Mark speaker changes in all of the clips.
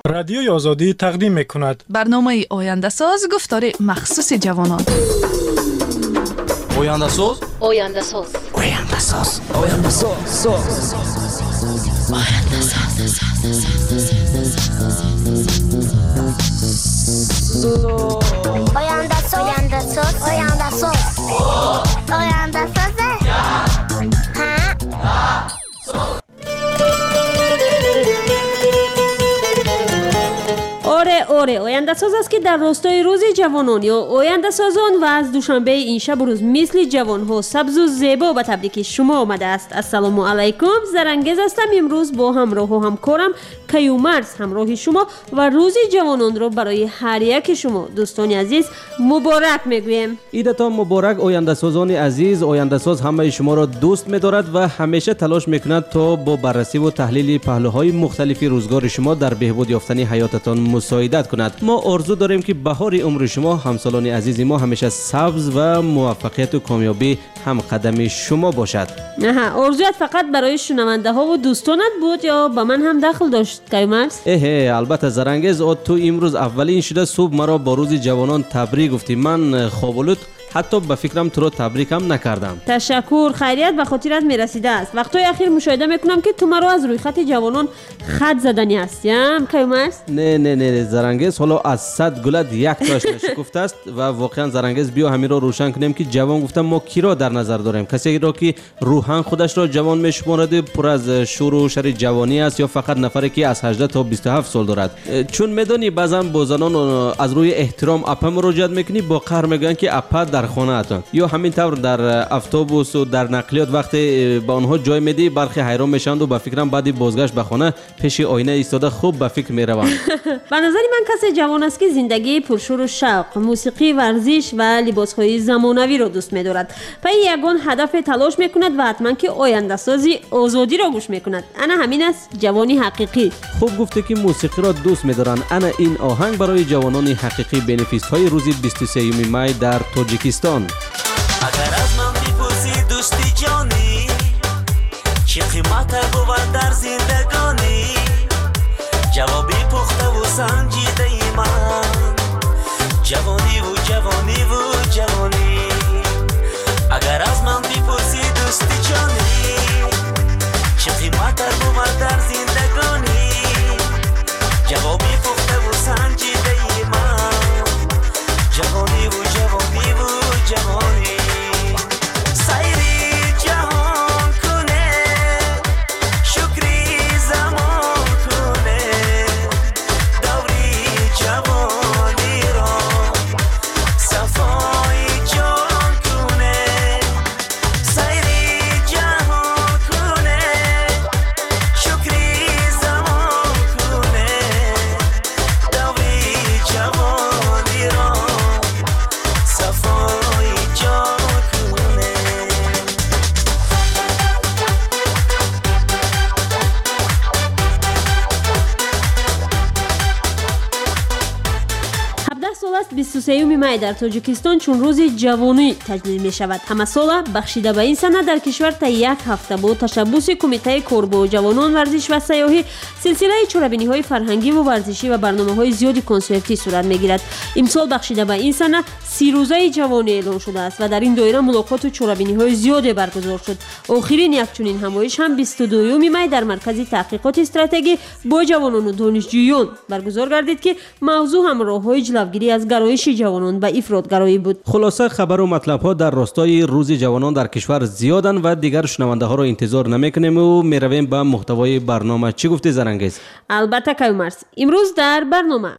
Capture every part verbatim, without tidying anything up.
Speaker 1: رادیوی آزادی تقدیم می‌کند.
Speaker 2: برنامه آینده ساز گفتار مخصوص جوانان.
Speaker 3: آینده ساز
Speaker 4: آینده ساز
Speaker 3: آینده ساز آینده ساز
Speaker 4: آینده ساز آینده ساز آینده ساز آینده ساز آینده ساز
Speaker 5: آره آره آینده ساز است که در راستای روز جوانان یا آینده سازان و از دوشنبه این شب و روز مثل جوان ها سبز و زیبا به تبریک شما آمده است. السلام علیکم، زرنگز هستم. امروز با همراه و همکارم کیومرز همراه شما و روز جوانان را برای هر یک شما دوستان عزیز مبارک میگویم.
Speaker 6: عیدتان مبارک آینده سازان عزیز. آینده ساز همه شما را دوست می‌دارد و همیشه تلاش می‌کند تا با بررسی و تحلیل پهلوهای مختلف روزگار شما در بهبود یافتن حیاتتان مساعدت کند. ما آرزو داریم که بهار عمر شما همسالان عزیز ما همیشه سبز و موفقیت و کامیابی هم قدم شما باشد.
Speaker 5: نه آرزویت فقط برای شنونده ها و دوستانت بود یا با من هم دخل داشت کیومرز؟
Speaker 6: اه البته زرنگز، تو امروز اولین شده صبح مرا با روز جوانان تبریک گفتی. من خوابالود حتی به فکرم تو رو تبریک هم نکردم.
Speaker 5: تشکر، خیریت به خاطرت میرسیده است. وقتای اخیر مشاهده میکنم که تو مرا از روی خط جوانان خط زدنی هستیم کیومرز؟
Speaker 6: نه نه نه زرنگز، حالا از صد گلد یک تاش نشکفته است و واقعا زرنگز بیا همین را روشن کنیم که جوان گفتم ما کی را در نظر داریم؟ کسی را که روحاً خودش را جوان میشمارد، پر از شور و شر جوانی است، یا فقط نفری که از هجده تا بیست و هفت سال دارد؟ چون میدونی بعضا با زنان از روی احترام اپا مراجعت میکنی، با قهر میگن که اپا در خانه اتان، یا همین طور در اتوبوس و در نقلیات وقتی به آنها جای میدی برخی حیران میشند و به فکرم بعدی بازگشت به خانه پیش آینه ایستاده خوب به فکر میروند.
Speaker 5: به نظر من کسی جوان است که زندگی پرشور و شوق، موسیقی، ورزش و لباسهای زمانوی را دوست می‌دارد. پای یگان هدف تلاش میکند و حتما که آینده سازی آزادی را گوش میکند. انا همین است جوانی حقیقی.
Speaker 6: خوب گفته که موسیقی را دوست می‌دارند. انا این آهنگ برای جوانان حقیقی بنفیس‌های روز بیست و سوم می در تاجیکستان.
Speaker 7: اگر از من بپرسی دوستی جانی چه قیمت بود در زندگانی، جوابی پخته و سنجیده ای من جوانی و جوانی و جوانی. اگر از من بپرسی دوستی جانی چه قیمت بود در زندگانی، جوابی پخته و سنجیده ای من جوانی و جوانی و جوانی. سیری جهان کنه شکری زمان کنه، دوری جوانی را صفای جان کنه. سیری جهان کنه شکری زمان کنه، دوری جوانی را صفای جان کنه.
Speaker 5: هفده سال است بیست و سوم می در تاجیکستان چون روز جوانی تجلیل می شود. همه سال بخشیده به این سنه در کشور تا یک هفته با تشبوس کمیته کار با جوانان ورزش و سیاحی سلسله چوربینی های فرهنگی و ورزشی و برنامه های زیادی کنسرتی صورت می گیرد. امسال بخشیده به این سنه سی روزه جوانی اعلان شده است و در این دایره ملاقات و چوربینی های زیادی برگزار شد. آخرین یک چنین همایش هم بیست و دو می در مرکز تحقیقات استراتژی با جوانان و دانشجویان برگزار گردید که موضوع هم راههای جلوگیری از گرایش جوانان به افراطگرایی بود.
Speaker 6: خلاصه خبر و مطلب ها در راستای روز جوانان در کشور زیادن و دیگر شنونده ها را انتظار نمیکنیم و میرویم به محتوای برنامه. چی گفتی زرنگز؟
Speaker 5: البته کیومرز، امروز در برنامه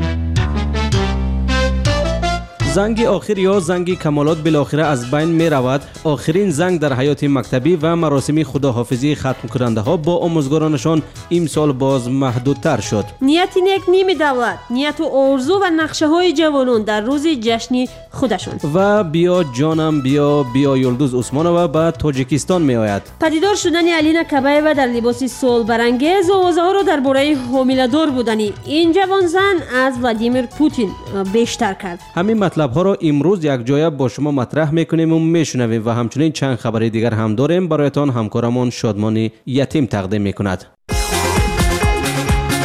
Speaker 6: زنگ آخر یا زنگ کمالات بالاخره از بین می رود. آخرین زنگ در حیات مکتبی و مراسم خداحافظی ختم کننده ها با آموزگارانشان امسال باز محدودتر شد.
Speaker 5: نیت نیک نیم دولت، نیت و آرزو و نقشه های جوانان در روز جشنی خودشان.
Speaker 6: و بیا جانم بیا بیا یلدوز عثمانова به تاجیکستان می آید.
Speaker 5: پدیدار شدن الینا کبایوا در لباس صلح برانگیز آوازه ها را درباره حامله‌دار بودنی این جوان زن از ولادیمیر پوتین بیشتر کرد.
Speaker 6: همین مطلب ها را امروز یک جای با شما مطرح میکنیم و میشنویم و همچنین چند خبر دیگر هم داریم. برایتان همکارمون شادمانی یتیم تقدیم میکند.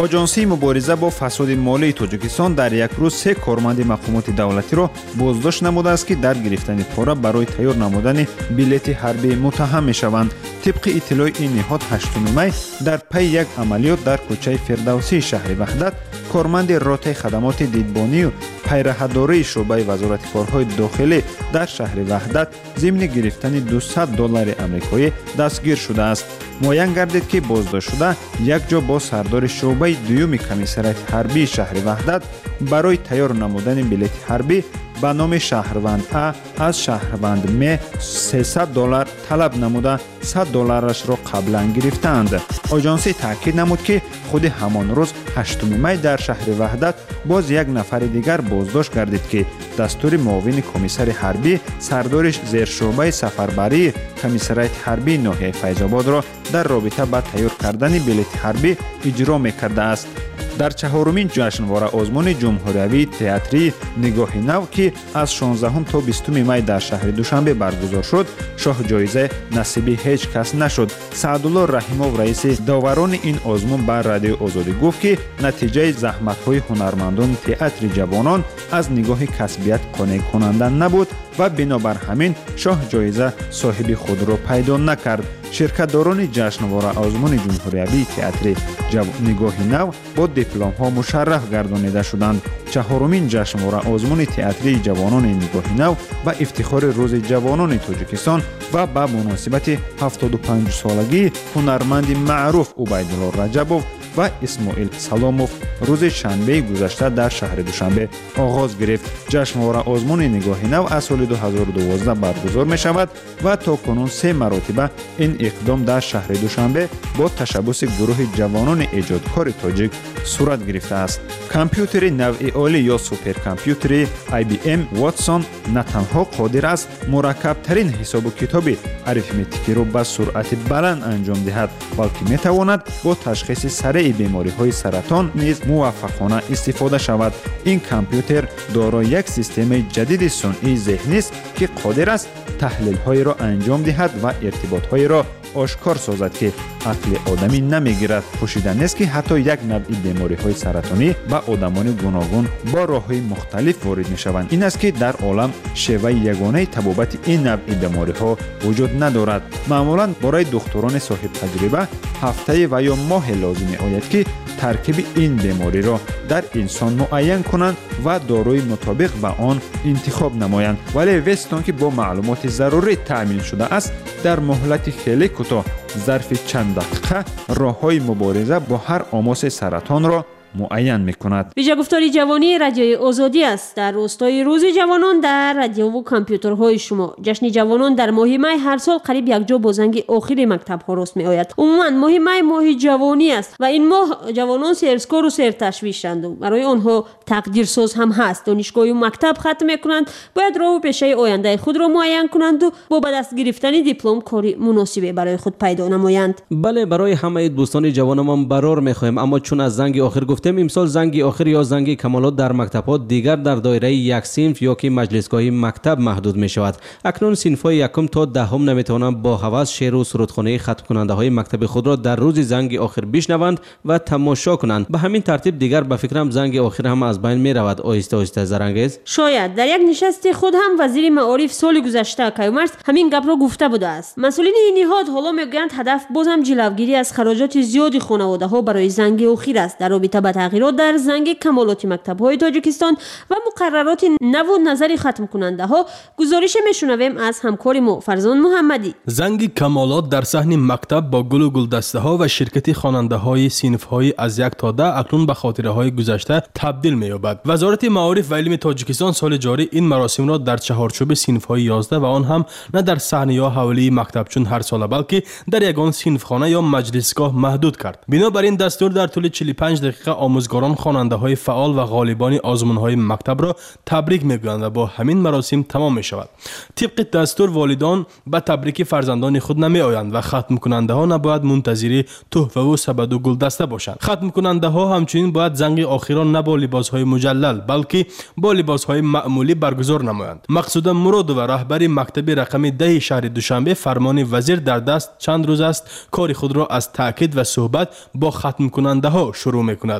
Speaker 8: آژانسی مبارزه با فساد مالی تاجیکستان در یک روز سه کارمند مقامات دولتی را بازداشت نموده است که در گرفتن پول برای تیار نمودن بلیط حربی متهم می‌شوند. طبق اطلاع این نهاد هشتم می در پی یک عملیات در کوچه فردوسی شهر وحدت کارمند رابطه خدمات دیدبانی و پیرهداری شعبه وزارت کارهای داخلی در شهر وحدت ضمن گرفتن دویست دلار آمریکایی دستگیر شده است. معین گردید که بازداشت شده یک جا با سردار شعبه دوم کمیسریات حربی شهر وحدت برای تیار نمودن بلیط حربی به نام شهروند ا از شهروند م سیصد دلار طلب نموده صد دلارش را قبلا گرفتند. آژانسی تاکید نمود که خود همان روز هشتم می در شهر وحدت باز یک نفر دیگر بازداشت گردید که دستور معاون کمیسر حربی سردارش زیر شعبه سفربری کمیسریات حربی ناحیه فیض‌آباد را در رابطه با تیار کردن بلیط حربی اجرا می‌کرده است. در چهارمین جشنواره آزمون جمهوریوی تئاتری نگاه نو که از شانزدهم تا بیستم می در شهر دوشنبه برگزار شد، شاه جایزه نصیب هیچ کس نشد. سعدالله رحیمов رئیس داوران این آزمون بر رادیو آزادی گفت که نتیجه زحمت‌های هنرمندان تئاتر جوانان از نگاه کسبیت قانع کننده نبود و بنابر همین شاه جایزه صاحب خود را پیدا نکرد. شرکت‌داران جشنواره آزمون جمهوریوی تئاتر نگاه نو با دیپلم‌ها مشرف گردانیده شدند. چهارمین جشنواره آزمون تئاتری جوانان نگاه نو و افتخار روز جوانان تاجیکستان و به مناسبت هفتاد و پنج سالگی هنرمند معروف عبیدالله رجبov و اسماعیل سلامov روز شنبه گذشته در شهر دوشنبه آغاز گرفت. جشنواره آزمون نگاه نو از سال دو هزار و دوازده برگزار می شود و تا کنون سه مرتبه این اقدام در شهر دوشنبه با تشبث گروه جوانان ایجادکار تاجیک صورت گرفته است. کامپیوتر نوع عالی یا سوپر کامپیوتر آی بی ام واتسون نه تنها قادر است مرکب ترین حساب و کتاب اریتمتیکی را با سرعت بلند انجام دهد، بلکه می تواند با تشخیص سریع بیماری های سرطان نیز موفقانه استفاده شود. این کامپیوتر دارای یک سیستم جدید صنعی ذهنی است که قادر است تحلیل های را انجام دهد و ارتباط های را آشکار سازد که عقل آدمی نمیگیرد. پوشیده نیست که حتی یک نوع بیماری های سرطانی به آدمان گوناگون با راه های مختلف وارد می شوند. این است که در عالم شیوه یگانه تبابت این نوع بیماری ها وجود ندارد. معمولا برای دکتران صاحب تجربه هفته و یا ماه لازم می آید که ترکیب این بیماری را در انسان معین کنند و داروی مطابق به آن انتخاب نمایند. ولی وستون که با معلومات ضروری تأمین شده است در مهلت خیلی کوتاه ظرف چند دقیقه راه‌های مبارزه با هر آماس سرطان را معین می‌کند.
Speaker 5: ویژه گفتاری جوانی رادیوی آزادی است. در راستای روز جوانان در رادیو و کامپیوترهای شما جشن جوانان در ماه می هر سال قریب یک جا با زنگ آخر مکتب‌ها راست می‌آید. عموما ماه می ماه جوانی است و این ماه جوانان سرسکار و سرتشویشند. برای آنها تقدیرساز هم هست. دانشگاه و مکتب ختم می‌کنند، باید راه و پیشه آینده خود را معین کنند و با به دست گرفتن دیپلم کاری مناسب برای خود پیدا نمایند.
Speaker 6: بله، برای همه دوستان جوانمان برار می‌خوایم، اما چون از زنگ آخر گفت امسال زنگ آخر یا زنگ کمالات در مکتب‌ها دیگر در دایره یک صنف یا که مجلسگاه مکتب محدود می شود. اکنون صنف‌های یکم تا دهم نمیتوانند با هوس شعر و سرودخوانی ختم کننده های مکتب خود را در روز زنگ آخر بشنوند و تماشا کنند. به همین ترتیب دیگر به فکرم زنگ آخر هم از بین می رود. آهسته آهسته زرنگیز
Speaker 5: شاید در یک نشست خود هم وزیر معارف سال گذشته کیومرث همین گپ را گفته بوده است. مسئولین این نهاد حالا میگویند هدف بازم جلوگیری از خراجات زیادی خانواده‌ها برای زنگ آخر است. در رابطه با تغییرات در زنگ کمالات مکتب‌های تاجیکستان و مقررات نو و نظری ختم کننده ها گزارش میشنویم از همکار ما فرزان محمدی.
Speaker 9: زنگ کمالات در صحن مکتب با گل و گلدسته ها و شرکت خواننده های صنف های از یک تا ده اکنون به خاطره های گذشته تبدیل می‌یابد. وزارت معارف و علم تاجیکستان سال جاری این مراسم را در چهارچوب صنف های یازده و آن هم نه در صحنه یا حوالی مکتب چون هر سال بلکه در یگان صنف خانه یا مجلسگاه محدود کرد. بنابراین دستور در طول چهل و پنج دقیقه آموزگاران خواننده های فعال و غالبان آزمون های مکتب را تبریک میگویند و با همین مراسم تمام می شود. طبق دستور والدان به تبریک فرزندان خود نمی آیند و ختم کننده ها نباید منتظر تحفه و سبد و گلدسته باشند. ختم کننده ها همچنین باید زنگ آخران نه با لباس های مجلل بلکه با لباس های معمولی برگزار نمایند. مقصود مراد و رهبر مکتب رقم ده شهر دوشنبه فرمان وزیر در دست چند روز است کار خود را از تاکید و صحبت با ختم کننده ها شروع می کند.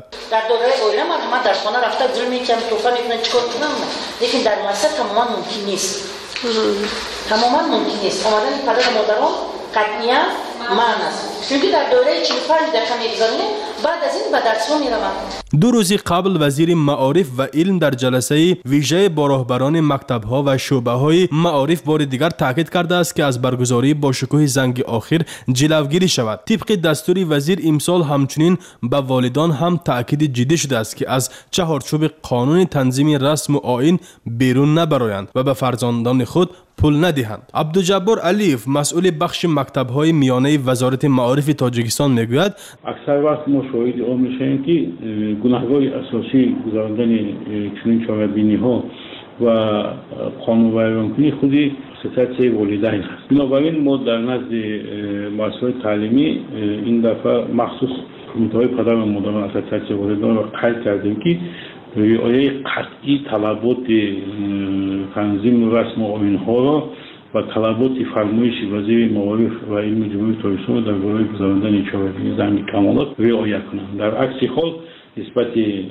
Speaker 10: در دوره اویله من همه در خانه رفته گل میکنم توفه میکنم چیکار کنم لیکن در مؤسسه تماما ممکن نیست تماما ممکن نیست آمدن پدر مادران قطعیه معنی است چون در دوره چهل و پنج دقیقه میگذاریم بعد از این به درس ها میروند.
Speaker 9: دو روزی قبل وزیر معارف و علم در جلسه ویژه با راهبران مکتب‌ها و شعبه‌های معارف بار دیگر تاکید کرده است که از برگزاری با شکوه زنگ آخر جلوگیری شود. طبق دستور وزیر امسال همچنین به والدان هم تاکید جدی شده است که از چهارچوب قانون تنظیم رسم و آیین بیرون نبرایند و به فرزندان خود پول ندهند. عبدالجبار علیف مسئول بخش مکتب‌های میانه وزارت معارف تاجیکستان میگوید
Speaker 11: اکثر وقت ما شاهد آن میشیم که گناهگاه اساسی گذراندن چنین چاره‌بینی‌ها و قانون ویرانکنی خودی ستاد والدین است. بنابراین ما در نزد مؤسسات تعلیمی این دفعه مخصوص کمیته‌های پدر و مادران اساتید والدین را قید کردیم که رعایت قطعی طلبات تنظیم رسم و آیین‌ها را و طلبات فرمایش وزیر معارف و علم جمهوری تاجیکستان درباره گذراندن چهاربینی زنگ کمالات رعایت کنند. در عکس حال نسبت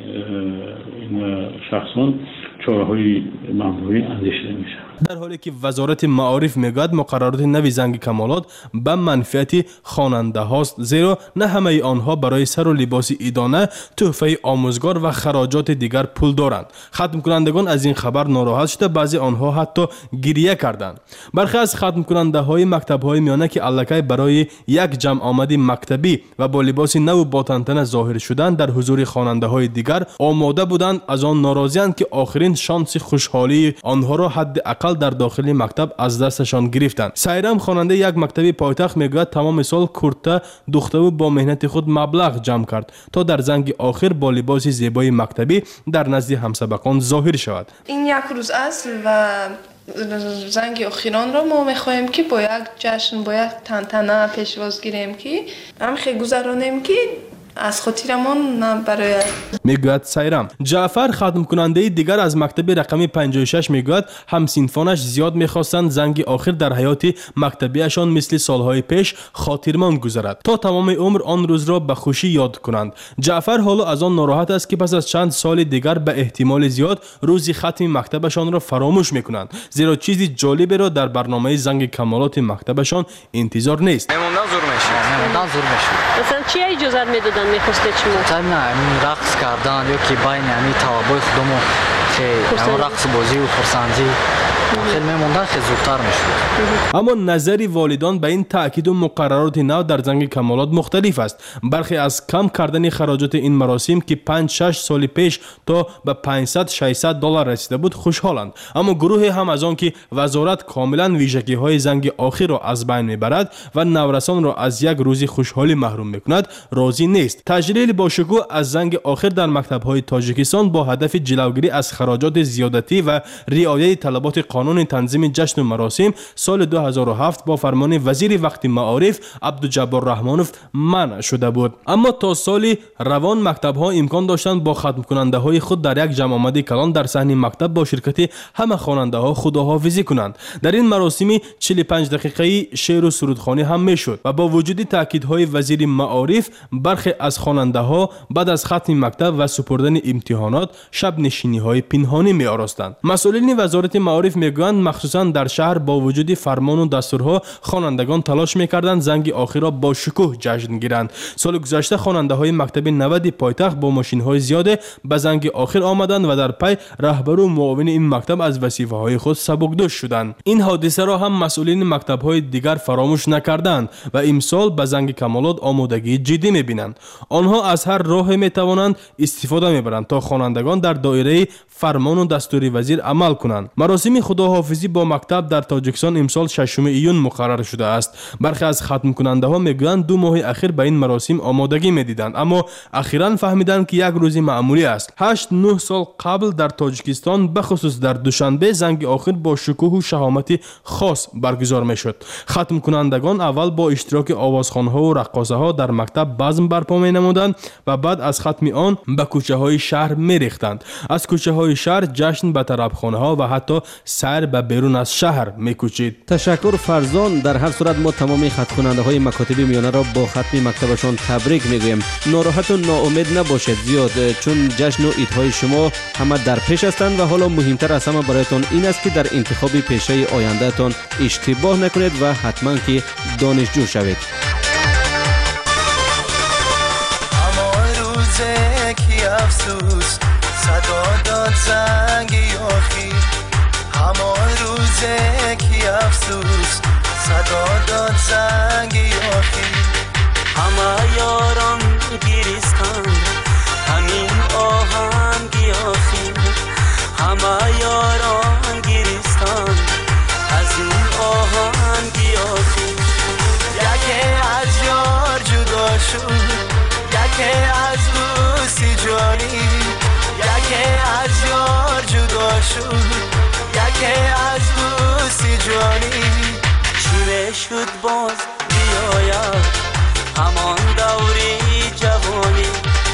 Speaker 11: این شخصان چاره‌های ممنوعی اندیشیده میشه.
Speaker 9: در حالی که وزارت معارف میگوید مقررات نوی زنگ کمالات به منفعت خواننده هاست زیرا نه همه آنها برای سر و لباس عیدانه تحفه آموزگار و خراجات دیگر پول دارند. ختم کنندگان از این خبر ناراحت شده بعضی آنها حتی گریه کردند. برخی از ختم کننده های مکتب های میانه که الکی برای یک جمع آمدی مکتبی و با لباس نو با تنتنه ظاهر شدند در حضور خواننده های دیگر آماده بودند از آن ناراضی‌اند که آخرین شانس خوشحالی آنها را حد اقل در داخل مکتب از دستشان گرفتند. سایرام خواننده یک مکتبی پایتخت میگوید تمام سال کرته دوخته و با مهنت خود مبلغ جمع کرد تا در زنگ آخر با لباس زیبای مکتبی در نزد همسبکان ظاهر شود.
Speaker 12: این یک روز است و زنگ آخران را ما میخواهیم که با یک جشن با یک تنتنه پیشواز گیریم که هم خیلی گذرانیم که از خاطرمان برای
Speaker 9: میگوید سایرام. جعفر ختم کننده دیگر از مکتب رقمی پنجاه و شش میگوید همسینفانش زیاد میخواستند زنگ آخر در حیات مکتبیشان مثل سالهای پیش خاطرمان گذرد تا تمام عمر آن روز را به خوشی یاد کنند. جعفر حالا از آن ناراحت است که پس از چند سال دیگر به احتمال زیاد روزی ختم مکتبشان را فراموش میکنند زیرا چیزی جالبی را در برنامه زنگ کمالات مکتبشان انتظار نیست.
Speaker 3: میموندن زور میشه. میموندن زور میشه.
Speaker 5: مثلا چی اجازه میدادن میخواسته چی؟
Speaker 3: نه همین رقص کردن یا که بین همین طلبای خودمو خیلی رقص بازی و خرسندی خیلی میموندن خیلی زودتر میشد.
Speaker 9: اما نظر والدان به این تاکید و مقررات نو در زنگ کمالات مختلف است. برخی از کم کردن خراجات این مراسم که پنج شش سال پیش تا به پانصد ششصد دلار رسیده بود خوشحالند. اما گروه هم از آن که وزارت کاملا ویژگی های زنگ آخر را از بین میبرد و نورسان را از یک روزی خوشحالی محروم میکند راضی نیست. تجلیل با شکوه از زنگ آخر در مکتب های تاجیکستان با هدف جلوگیری از خراجات زیادتی و رعایت طلبات قانون تنظیم جشن و مراسم سال دو هزار و هفت با فرمان وزیر وقت معارف عبدالجبار رحمانوف منع شده بود. اما تا سال روان مکتب ها امکان داشتند با ختم کننده های خود در یک جمع آمدی کلان در صحن مکتب با شرکت همه خواننده ها خداحافظی کنند. در این مراسم چهل و پنج دقیقه‌ای شعر و سرودخوانی هم میشد و با وجود تاکیدهای وزیر معارف برخی از خواننده ها بعد از ختم مکتب و سپردن امتحانات شب نشینی های پنهانی می آراستند. مسئولین وزارت معارف میگویند مخصوصا در شهر با وجود فرمان و دستورها خوانندگان تلاش میکردند زنگ آخر را با شکوه جشن گیرند. سال گذشته خواننده های مکتب نود پایتخت با ماشین های زیاد به زنگ آخر آمدند و در پی رهبر و معاون این مکتب از وظیفه های خود سبکدوش شدند. این حادثه را هم مسئولین مکتب های دیگر فراموش نکردند و امسال به زنگ کمالات آمادگی جدی میبینند. آنها از هر راه میتوانند استفاده میبرند تا خوانندگان در دایره فرمان و دستور وزیر عمل کنند. مراسم خداحافظی با مکتب در تاجیکستان امسال ششم ایون مقرر شده است. برخی از ختم کننده ها میگویند دو ماه اخیر به این مراسم آمادگی میدیدند اما اخیراً فهمیدند که یک روز معمولی است. هشت نه سال قبل در تاجیکستان به خصوص در دوشنبه زنگ آخر با شکوه و شهامت خاص برگزار میشد. ختم کنندگان اول با اشتراک آوازخوان‌ها و رقاصه‌ها در مکتب بزم برپا می نمودند و بعد از ختم آن به کوچه های شهر می ریختند. از کوچه های شهر جشن به طربخانه ها و حتی سیر به بیرون از شهر می کوچید.
Speaker 6: تشکر فرزان. در هر صورت ما تمامی خط خواننده های مکاتب میانه را با ختم مکتبشان تبریک میگویم. ناراحت و ناامید نباشید زیاد، چون جشن و عیدهای شما همه در پیش هستند و حالا مهمتر از همه برایتان این است که در انتخاب پیشه آینده تان اشتباه نکنید و حتما که دانشجو شوید.
Speaker 7: همان روزه که افسوس صدا داد زنگ یاخی، همان روزه که افسوس صدا داد زنگ یاخی، همه یاران گریستان همین آهنگ یاخی، همه یاران گریستان از این آهنگ یاخی. یکی از یار جدا شد، یکی از دوستی جانی، یکی از یار جدا شد، یکی از دوستی جانی. چی میشد باز بیاید همان دوری جوانی.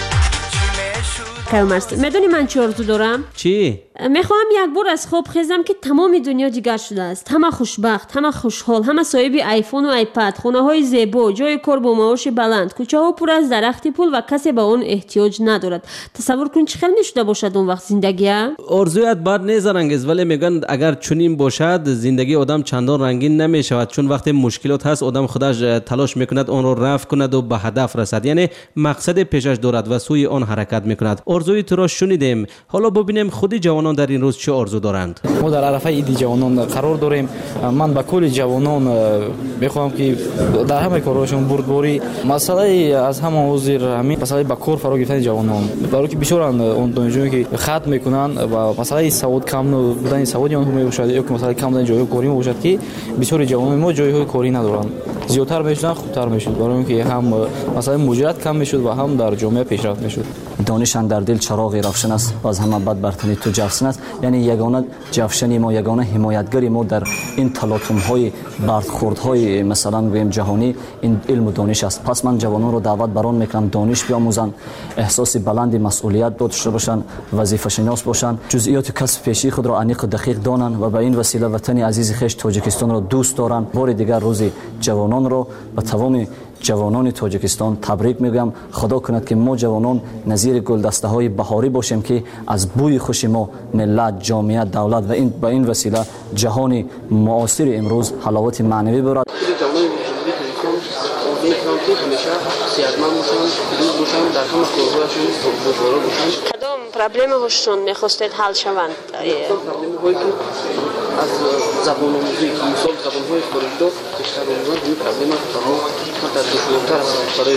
Speaker 5: کامرست میدونی من چه آرزو دارم؟
Speaker 6: چی؟
Speaker 5: میخواهم یک بار از خواب خیزم که تمام دنیا جگر شده است، همه خوشبخت، همه خوشحال، همه صاحب آیفون و آیپد، خانه های زیبا، جای کار با معاش بلند، کوچه ها پر از درخت پول و کسی به آن احتیاج ندارد. تصور کن چه خیلی شده باشد اون وقت زندگی.
Speaker 6: آرزویت بد نیست زرنگیز، ولی میگن اگر چنین باشد زندگی آدم چندان رنگین نمیشود، چون وقتی مشکلات هست آدم خودش تلاش میکند آن را رفع کند و به هدف رسد، یعنی مقصد پیشش دارد و سوی آن حرکت میکند. آرزوی تو را شنیدیم، حالا ببینیم خود جوانان در این روز چه آرزو دارند.
Speaker 13: ما در عرفه عید جوانان قرار داریم. من به کل جوانان میخوام که در همه کارهاشون بردباری مسئله از همه حاضر همین مسئله به کار فرا گرفتن جوانان، برای که بسیارن اون دانشجویی که خط میکنن و مسئله سواد کم بودن سوادی آنها میباشد یا که مسئله کم بودن جای کاری میباشد که بسیار جوانان ما جایهای کاری ندارن، زیادتر میشدن خوبتر میشد، برای اینکه هم مسئله مجرد کم میشد و هم در جامعه پیشرفت میشد.
Speaker 14: دانشان در دل چراغی روشن است و از همه بد برتری تو جفسن است، یعنی یگانه جفشنی ما، یگانه حمایتگری ما در این تلاطم های برخورد های مثلا گویم جهانی این علم و دانش است. پس من جوانان رو دعوت بران میکنم دانش بیاموزن، احساس بلند مسئولیت داشته باشن، وظیفه شناس باشن، جزئیات کسب پیشی خود را عمیق و دقیق دانن و به این وسیله وطن عزیز خویش تاجیکستان را دوست دارن. بار دیگر روز جوانان را به تمام جوانان تاجیکستان تبریک میگم. خدا کند که ما جوانان نظیر گلدسته های بهاری باشیم که از بوی خوش ما ملت، جامعه، دولت و این به این وسیله جهان معاصر امروز حلاوت معنوی برد.
Speaker 5: کدام پرابلم هاشون میخواستید حل شوند؟
Speaker 15: از زبان آموزی که مثال زبان های خارجی داد بیشتر آموزن این پرابلم ها در دشوارتر است برای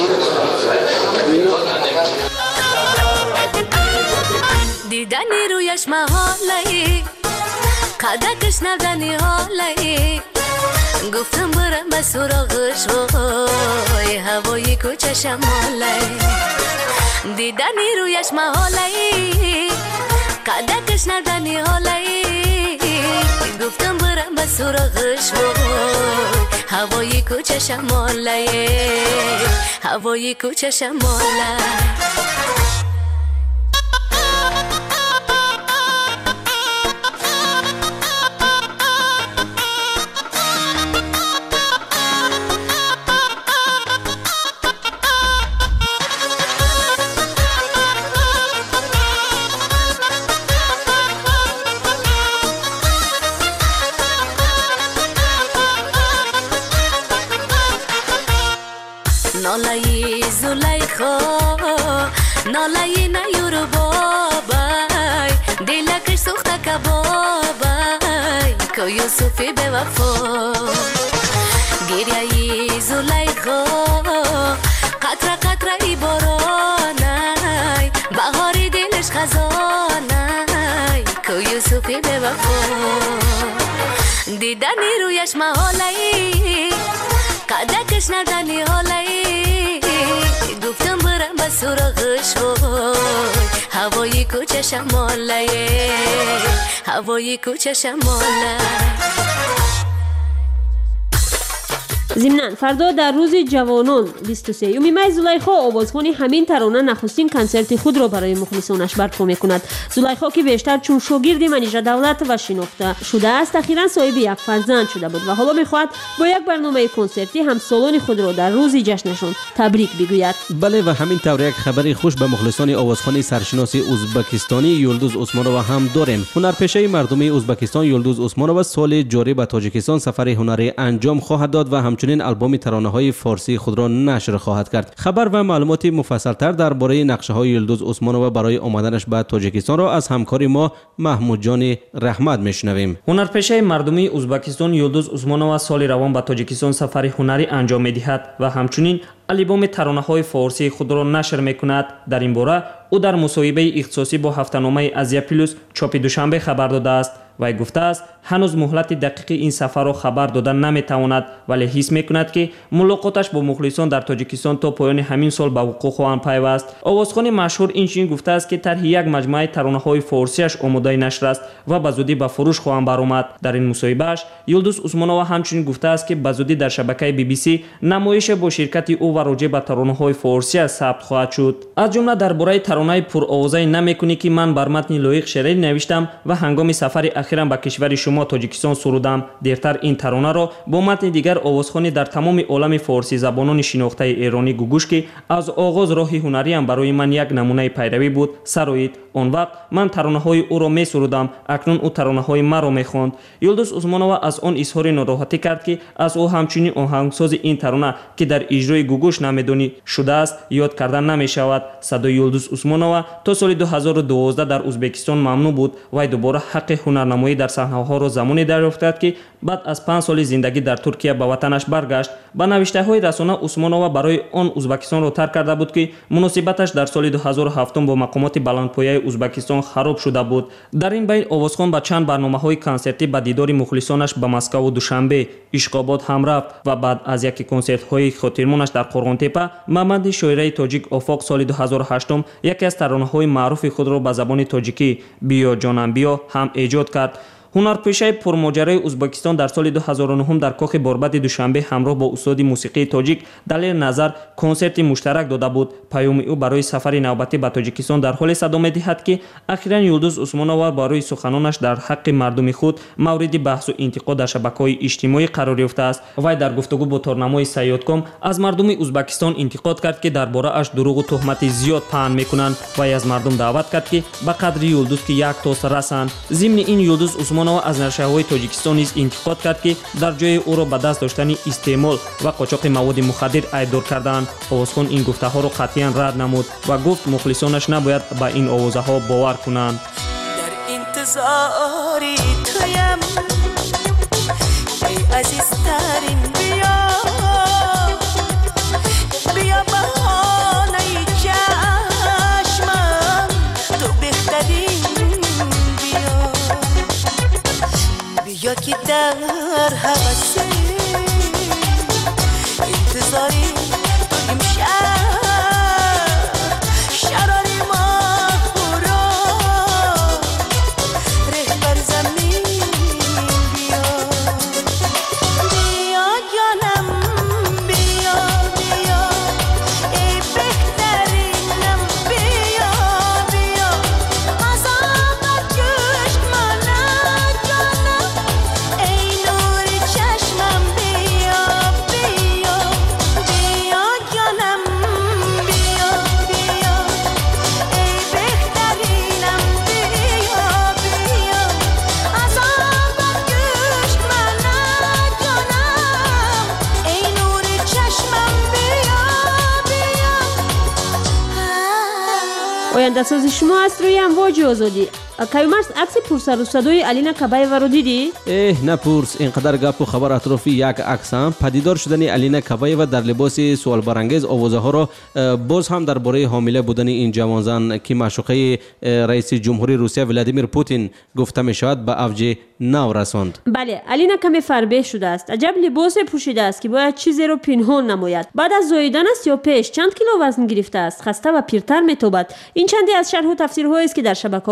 Speaker 16: دیدنی رویش محاله، قدکش نبدنی حاله، گفتم برم به سراغش وای هوای کوچه شماله. دیدنی رویش محاله، قدکش نبدنی حاله، گفتم برم به سراغش وای هوای کوچه شماله، هوای کوچه شماله. نالایی زلیخا نالایی نیورو بابای دلکش سوخته کبابای که یوسفی به وفا گریایی زلیخا قطره قطره ای بارانای بهاری دلش خزانای که یوسفی به وفا دیدنی رویش محالی قدکش ندنی حالی گفتم برم به سراغش وای هوای کوچه شماله هوای کوچه شماله
Speaker 5: ضمناً فردا در روز جوانان بیست و سه می زلیخا آوازخوان همین ترانه نخستین کنسرت خود را برای مخلصانش برپا میکند. زلیخا که بیشتر چون شاگرد منیژه دولت و شناخته شده است اخیراً صاحب یک فرزند شده بود و حالا میخواهد با یک برنامه کنسرتی همسالان خود را در روز جشنشان تبریک بگوید.
Speaker 6: بله و همین طور یک خبری خوش به مخلصان آوازخوانی سرشناس ازبکستانی یلدوز عثمانووا هم داریم. هنرپیشه مردمی ازبکستان یلدوز عثمانووا سال جاری به تاجیکستان سفر هنری انجام خواهد داد و همچنین آلبوم ترانه‌های فارسی خود را نشر خواهد کرد. خبر و معلومات مفصل‌تر درباره نقشه‌های یلدوز عثمانووا برای آمدنش به تاجیکستان را از همکار ما محمود جان رحمت میشنویم.
Speaker 17: هنرپیشه مردمی ازبکستان یلدوز عثمانووا سال روان به تاجیکستان سفر هنری انجام می‌دهد و همچنین آلبوم ترانه‌های فارسی خود را نشر می‌کند. در این باره او در مصاحبه اختصاصی با هفته‌نامه ازیا پلوس چاپ دوشنبه خبر داده است. وی گفته است هنوز مهلت دقیق این سفر را خبر دادن نمیتواند ولی حس میکند که ملاقاتش با مخلصان در تاجیکستان تا پایان همین سال به وقوع خواهد پیوست. آوازخوان مشهور اینچنین گفته است که طرح یک مجموعه ترانه‌های فارسیش آماده نشر است و به زودی به فروش خواهد برآمد. در این مصاحبهش یلدوز عثمانووا همچنین گفته است که به زودی در شبکه بی بی سی نمایش با شرکت او و راجع به ترانه‌های فارسی ثبت خواهد شد. از جمله درباره ترانه پرآوازه نمیکنی که من بر متن لایق شعری نوشتم و هنگام سفر اخیرا به کشور شما تاجیکستان سرودم. دیرتر این ترانه را با متن دیگر آوازخوانی در تمام عالم فارسی زبانان شناخته ایرانی گوگوش که از آغاز راه هنری هم برای من یک نمونه پیروی بود سرایید. آن وقت من ترانه های او را می سرودم، اکنون او ترانه های مرا می خواند. یلدوز عثمانووا از آن اظهار ناراحتی کرد که از او همچنین آهنگساز این ترانه که در اجرای گوگوش نمیدانی شده است یاد کردن نمی شود. صدای یلدوز عثمانووا تا سال دو هزار و دوازده در ازبکستان ممنوع بود و دوباره حق هنرنمایی در صحنه ها را زمانی دریافت که بعد از پنج سال زندگی در ترکیه به وطنش برگشت. با نوشته های رسانه عثمانووا برای آن ازبکستان را ترک کرده بود که مناسبتش در سال دو هزار و هفت با مقامات بلندپایه ازبکستان خراب شده بود. در این بین آوازخوان با چند برنامه‌های کنسرتی به دیدار مخلصانش به مسکو و دوشنبه اشقاباد هم رفت و بعد از یک کنسرت‌های خاطرمانش در قرغان‌تپه محمد شاعره تاجیک آفاق سال دو هزار و هشت یکی از ترانه‌های معروف خود را به زبان تاجیکی بیا جانم بیا هم ایجاد کرد. هنرپیشه پرماجرای ازبکستان در سال دو هزار و نه در کاخ باربد دوشنبه همراه با استاد موسیقی تاجیک دلیل نظر کنسرت مشترک داده بود. پیام او برای سفر نوبتی به تاجیکستان در حال صدا می‌دهد که اخیراً یلدوز عثمانووا برای سخنانش در حق مردم خود مورد بحث و انتقاد در شبکه‌های اجتماعی قرار یافته است. وی در گفتگو با تارنمای سیادکام از مردم ازبکستان انتقاد کرد که درباره اش دروغ و تهمت زیاد پهن می‌کنند و از مردم دعوت کرد که به قدر یلدوز که یک تاس رسند. ضمن این یلدوز عثمانووا از نشریه‌های تاجیکستان نیز انتقاد کرد که در جای او را به دست داشتن استعمال و قاچاق مواد مخدر ایدار کردند. آوازخوان این گفته‌ها را قطعاً رد نمود و گفت مخلصانش نباید به این آوازها باور کنند.
Speaker 18: در انتظاری تویم ای عزیزترین بیا بیا بهانه چشمم تو بهترین بیا که در هوس انتظاری تو امشب شراری ما خورا ره بر زمین بیا بیا جانم بیا بیا ای بهترینم بیا بیا از آب کشت منم جانم ای نور چشمم بیا بیا بیا جانم بیا بیا ای بهترینم بیا بیا از آب کشت منم جانم ای نور چشمم بیا بیا.
Speaker 5: آینده سازی شما است روی امواج آزادی. کیومرس عکس پرسر و صدای الینا کبایوا رو دیدی؟
Speaker 6: اه نپرس، اینقدر گپ و خبر اطرافی یک عکس هم پدیدار شدن الینا کبایوا در لباس سوال برانگیز آوازه ها را باز هم درباره حامله بودن این جوانزن که معشوقه رئیس جمهوری روسیه ولادیمیر پوتین گفته می شود به اوج نو رساند.
Speaker 5: بله، الینا کمی فربه شده است. عجب لباس پوشیده است که باید چیزی رو پنهان نماید. بعد از زاییدن است یا پیش چند کیلو وزن گرفته است. خسته و پیرتر میتابد. این چندی از شرح و تفسیرهایی است که در شبکه‌های اجتماعی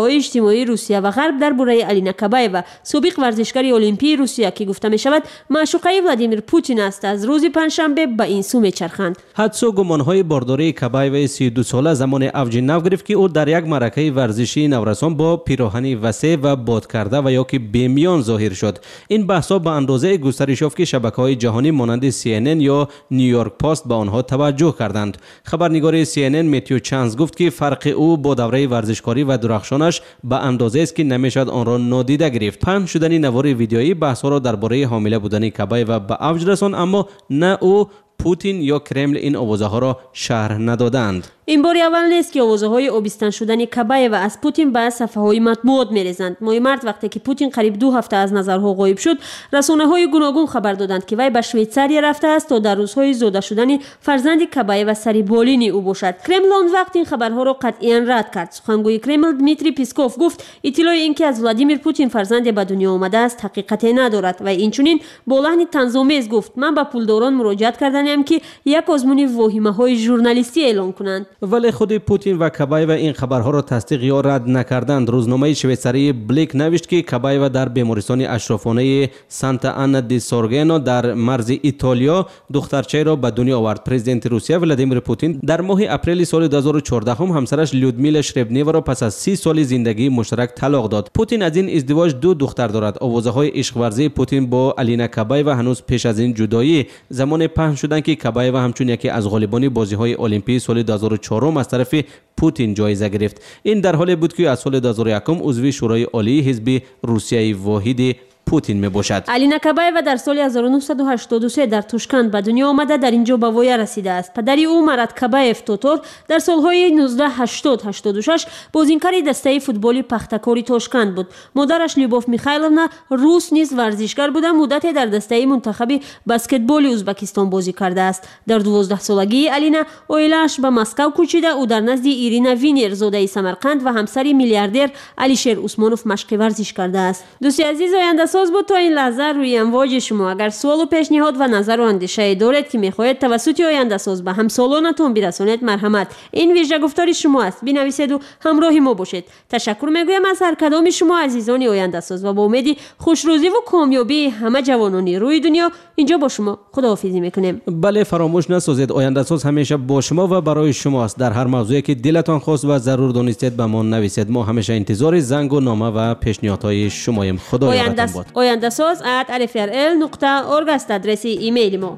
Speaker 5: روزنامه‌های روسیه و غرب درباره الینا کابایوا سابق ورزشکار المپی روسیه که گفته می شود معشوقه ولادیمیر پوتین است از روز پنجشنبه به این سو میچرخند.
Speaker 6: حدس و گمان‌های بارداری کابایوا سی و دو ساله زمان اوج نو گرفت که او در یک معرکه ورزشی نورسان با پیراهنی وسیع و باد کرده و یا که بیمیان ظاهر شد. این بحث‌ها به اندازه گسترش یافت که شبکه‌های جهانی مانند سی ان ان یا نیویورک پست به آنها توجه کردند. خبرنگار سی ان ان متیو چانز گفت که فرق او با دوره ورزشکاری و درخشانش به اندازه است که نمیشد آن را نادیده گرفت. پخش شدن نوار ویدیویی بحث‌ها را درباره حامله بودن کابایوا به اوج رساند، اما نه او، پوتین یا کرمل این آوازه ها را شرح ندادند.
Speaker 5: این بار اول نیست که آوازه های آبستن شدن کابایوا از پوتین به صفحه های مطبوعات میریزند. ماه مارس وقتی که پوتین قریب دو هفته از نظرها غایب شد، رسانه های گوناگون خبر دادند که وی به شویتزاریا رفته است تا در روزهای زاده شدن فرزند کابایوا سری بالین او باشد. کرمل آن وقت این خبرها را قطعاً رد کرد. سخنگوی کرمل دمیتری پیسکوف گفت اطلاع اینکه از ولادیمیر پوتین فرزند به دنیا آمده است حقیقتی ندارد و اینچنین با لحن طنزآمیز گفت من به پولداران مراجعه کردم که یک آزمون واهمه‌های ژورنالیستی اعلام کنند.
Speaker 6: ولی خود پوتین و کابایوا این خبرها را تصدیق یا رد نکردند. روزنامه شویتزاری بلیک نوشت که کابایوا در بیمارستان اشرافانه سانتا آنا دی سورگنو در مرز ایتالیا دخترچه را به دنیا آورد. پرزیدنت روسیه ولادیمیر پوتین در ماه اپریل سال دو هزار و چهارده هم همسرش لیودمیلا شربنیوا را پس از سی سال زندگی مشترک طلاق داد. پوتین از این ازدواج دو دختر دارد. آوازه‌های عشق ورزی پوتین با الینا کابایوا هنوز پیش از این جدایی زمان پهن شدن که کابایوا همچون یکی از غالبان بازی‌های المپی سال دو هزار و چهار از طرف پوتین جایزه گرفت. این در حالی بود که از سال دو هزار و یک عضو شورای عالی حزب روسیه واحد پوتین می باشد.
Speaker 5: الینا کابایوا در سال هزار و نهصد و هشتاد و سه در توشکند به دنیا آمده در اینجا به وای رسیده است. پدری او مراد کابایف توتور در سالهای نوزده هشتاد هشتاد و شش بازیکن دسته فوتبال پختکاری توشکند بود. مادرش لیوبوف میخایلونا روس نیز ورزشکار بود. مدتی در دسته منتخب بسکتبال ازبکستان بازی کرده است. در دوازده سالگی الینا اویلش به مسکو کوچیده. او در نزد ایرینا وینر زاده سمرقند و همسر میلیاردر علیشیر عثمانوف مشق ورزش کرده است. دوستی عزیز، آینده ساز بود تا این لحظه روی امواج شما. اگر سوال و پیشنهاد و نظر و اندیشه دارید که میخواهید توسط آینده ساز به همسالانتون برسانید، مرحمت این ویژه گفتاری شما است. بنویسید و همراه ما باشید. تشکر میگویم از هر کدام شما عزیزان آینده ساز و با امید خوشروزی و کامیابی همه جوانان روی دنیا اینجا با شما خداحافظی میکنیم.
Speaker 6: بله، فراموش نسازید آینده ساز همیشه با شما و برای شماست. در هر موضوعی که دلتان خواست و ضرور دانستید به ما نویسید. ما همیشه انتظار زنگ و نامه و پیشنهادهای شماییم. خدا یارتون باد.
Speaker 5: آینده ساز ات الف ار ال نقطه اورگ است ادرس ایمیل ما.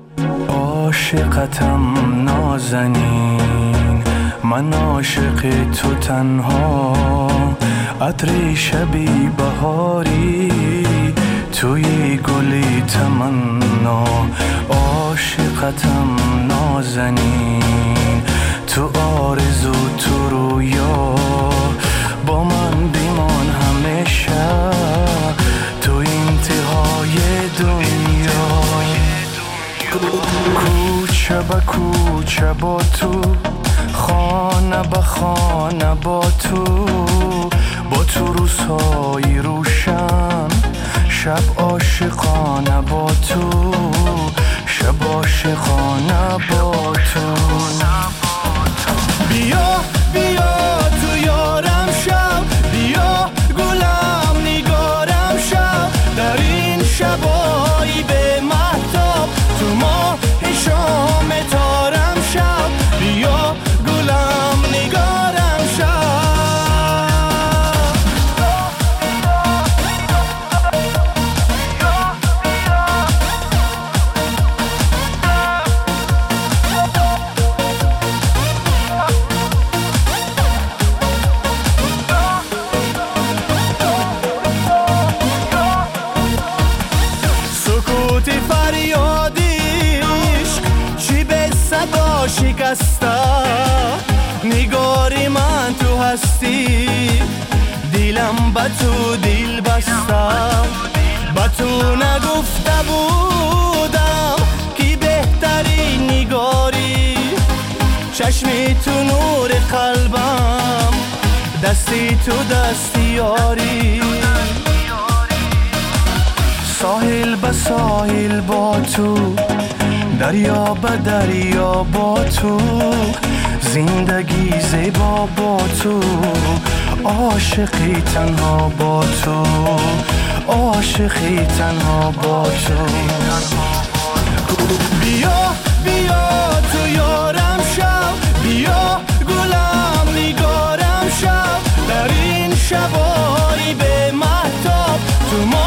Speaker 7: عاشقتم نازنین، من عاشق تو تنها، عطر شبی بهاری توی گلی تمنا. عاشقتم نازنین، تو آرزو تو رویا، با من بیمان همیشه تو انتهای دنیا. کوچه با کوچه با تو، خانه با خانه با تو، با تو روزهای روشن، شب عاشقانه با تو، شب عاشقانه با تو. بیا بیا تو یارم شب، بیا گلم نگارم شب، در این شبایی به مهتاب تو ماه شام تارم شب، بیا گلم نگارم شب. سکوت فریادیش چی به صدا شکسته، نگاری من تو هستی، دلم به تو دل بسته. به تو نگفته بودم که بهتری نگاری، چشمی تو نور قلبم، دستی تو دستی یاری. ساحل به ساحل با تو، دریا به دریا با تو، زندگی زیبا با تو، عاشقی تنها با تو عاشقی تنها با تو بیا بیا تو یارم شو بیا گلم نگارم شو در این شبای به مهتاب تو ما